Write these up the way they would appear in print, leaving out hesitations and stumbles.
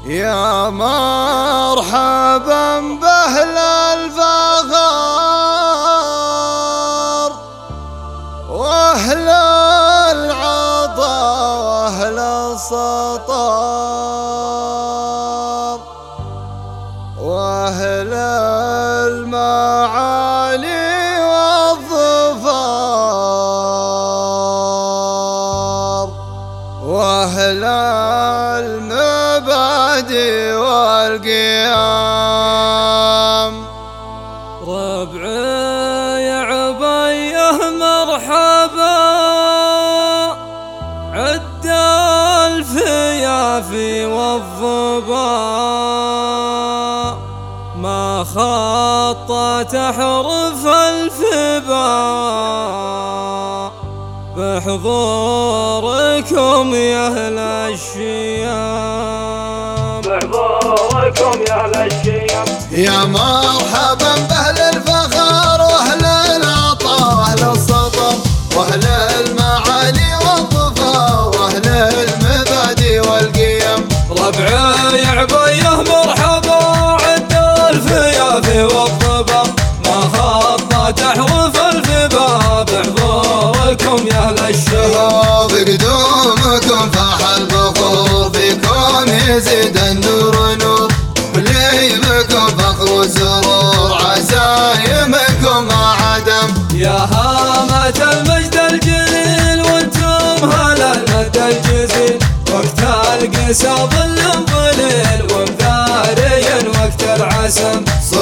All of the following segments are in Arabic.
يا مرحبا بأهل الفخر وأهل العطا وأهل السطر وأهل المعالي والظفر وأهل المبادئ والقيام. ربعي يا عبيه مرحبا عد الفيافي والظبا ما خطت أحرف الفبا بحضوركم يا أهل الشيام. بحضوركم يا أهل الشيام. يا مرحبا بأهل الفخر وأهل العطا وأهل السطر وأهل المعالي والظفر وأهل المبادئ والقيم. ربعي يا عبيه مرحبا عد الفيافي والظبا ما خطت أحرف الفبا بحضوركم يا أهل الشيام. بقدومكم فاح الفخور فيكم يزيد النور نور بليبكم فخر وسرور عزايمكم ما عدم. يا هامة المجد الجليل وانتم هلا المد الجزيل وقت القسا ظل ظليل ومثاري وقت العسم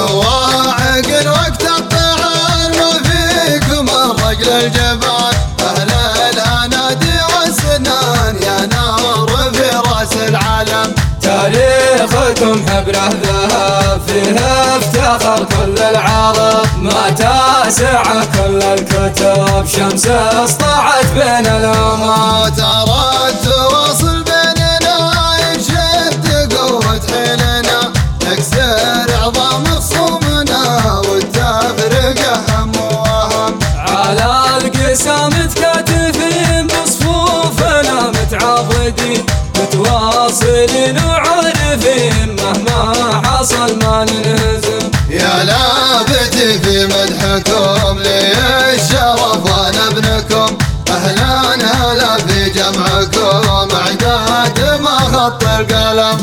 صواعق وقت الطعام ما فيكم الرجل الجبان أهل الأنادي والسنان يا نار في راس العالم. تاريخكم حبره ذهب فيه افتخر كل العرب ما تاسع كل الكتب شمس اسطعت بين الامم. ترى التواصل بيننا يشد قوة حيلنا نكسر عظام خصومنا والتفرقة هم وهم. على القسام متكاتفين بصفوفنا متعاضدين متواصلين وعارفين مهما حصل ما ننهزم. يا لابتي في مدحكم لي الشرف وانا ابنكم اهلا هلا في جمعكم اعداد ما خط القلم.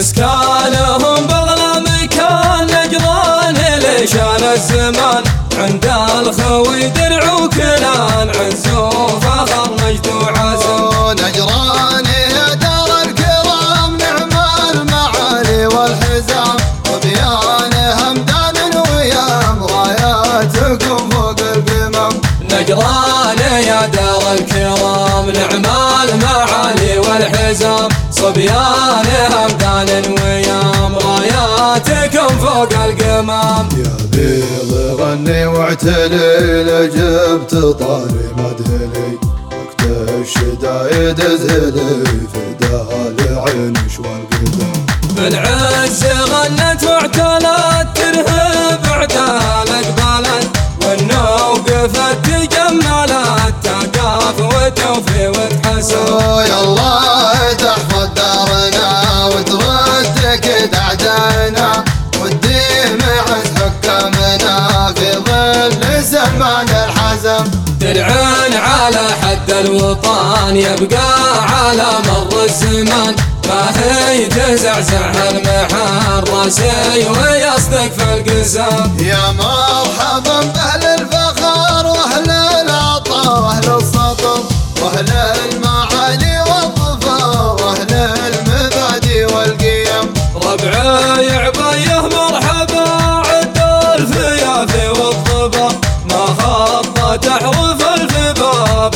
مسكانهم باغلى مكان نجران لشان الزمان عند الخوي درع وكنان عز وفخر مجد وعزم. نجران يا دار الكرام نعم المعالي والحزام وبيان همدان ويام راياتكم فوق القمم. نجران يا دار الكرام نعم المعالي والحزام صبيان همدان ويام راياتكم فوق القمم. يا بيض غني واعتلي لجبت طاري مدهلي وقت الشدايد ازهلي فدا العينش والقدم. بالعز غنت واعتلت ترهب عدالك بلد والنوقفت تجملت تقاف وتوفي وتحسن. يا الله تحفظ دارنا وتردك دعدنا والدين عز حكامنا في ظل زمان الحزم. درعن على حد الوطن يبقى على مر الزمان ما هي تزعزع المحار راسي ويصدق في القسام. يا مرحبا بأهل الفخر وأهل العطا وأهل السطر وأهل المعالي والظفر وأهل المبادئ والقيم. ربعي يا عبيه مرحبا عد الفيافي والظبا ما خطت أحرف الفبا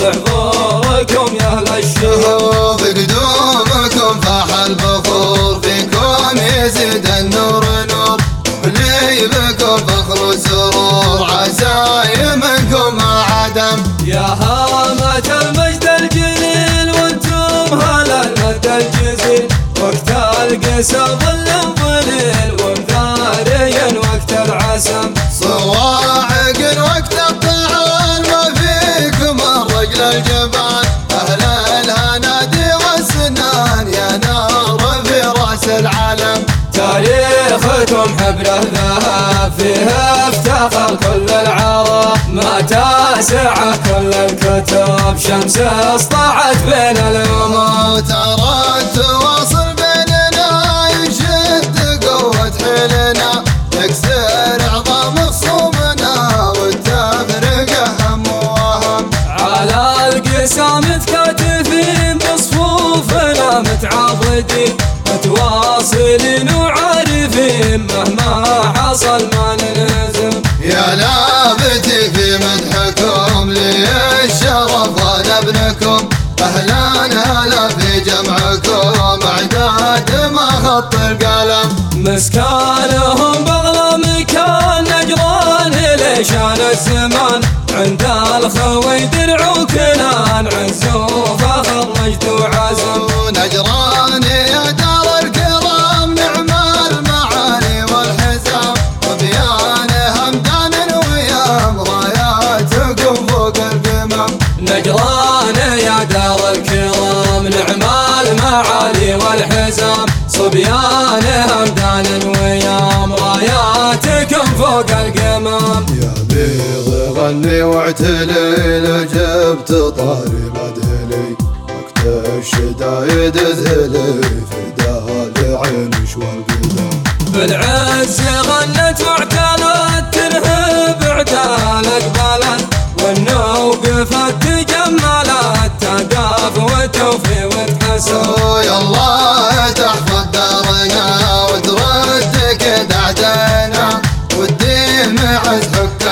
بحضوركم يا أهل الشهور. بقدومكم فاح الفخور فيكم يزيد النور نور بليبكم فخر وسرور عزايمكم ما عدم. يا هامة المجد الجليل وانتم هلا المد الجزيل وقت القسا ظل ظليل ومثاري وقت العسم صواعق وقت الطعام ما فيكم الرجل الجبان أهل الهنادي والسنان يا نار في راس العالم. رمح بره ذهب فيه افتخر كل العرب، ما تاسعه كل الكتب شمس اصطعت بين الامم. ترى التواصل بيننا يشد قوة حيلنا، يكسر عظام خصومنا والتفرقة هم وهم. على القسام متكاتفين بصفوفنا متعاضدين، متواصلين وعارفين مهما حصل ما ننهزم. يا لابتي في مدحكم لي الشرف وانا ابنكم، اهلا هلا في جمعكم اعداد ما خط القلم. مسكانهم باغلى مكان نجران لشان الزمان، عند الخوي درع وكنان عز وفخر مجد وعزم. نجران يا دار الكرام نعم المعالي والحزام، وبيان همدان ويام راياتكم فوق القمم. نجران يا دار الكرام نعم المعالي والحزام، صبيان همدان ويام راياتكم فوق القمم. يا بيض غني واعتلي لجبت طاري مدهلي، وقت الشدايد اذهلي فداها لعينش والقدم. بالعز غنت واعتلت ترهب اعتال اقبالا، والنوقفت تجملت تقاف وتوفي وتحسن. يا الله تحفظ دارنا وترد كدعتنا، والدين معز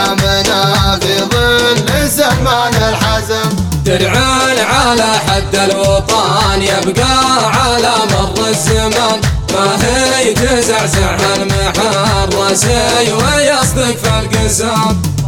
حكامنا في ظل سمان الحزم. درعان على حد الوطن يبقى على مر الزمان، ما هي تزعزع المحرسي ويصدق في القسام.